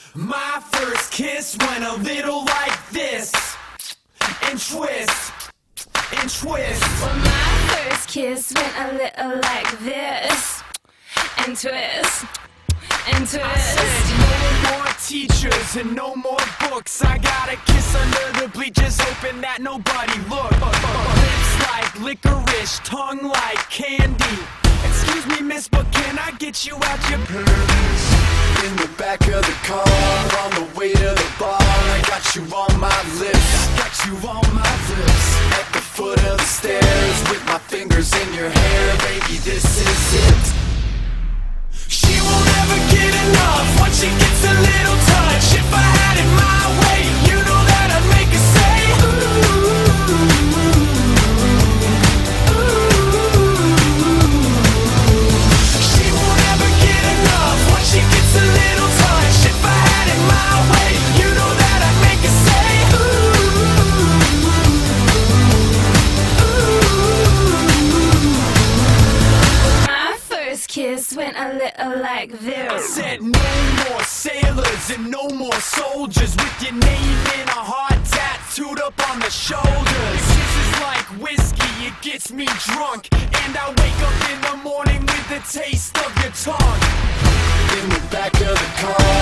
My first kiss went a little like this, and twist, and twist. Well, my first kiss went a little like this, and twist, and twist. I said no more teachers and no more books. I got a kiss under the bleachers, hoping that nobody looked. Lips like licorice, tongue like candy. Excuse me, miss, but can I get you out your purse? In the back of the car, on the way to the bar, I got you on my lips. I got you on my lips. At the foot of the stairs, with my fingers in your hair, baby, this is it. She won't ever get enough once she gets a little touch. If I had it my way, you know that I'd make her say She won't ever get enough once she gets a little touch. If I had it my way, you know that I'd make her say My first kiss went a little like this. I said no more sailors and no more soldiers with your name in a heart tattooed up on the shoulders. This is like whiskey, it gets me drunk, and I wake up in the morning with the taste of your tongue. In the back of the car,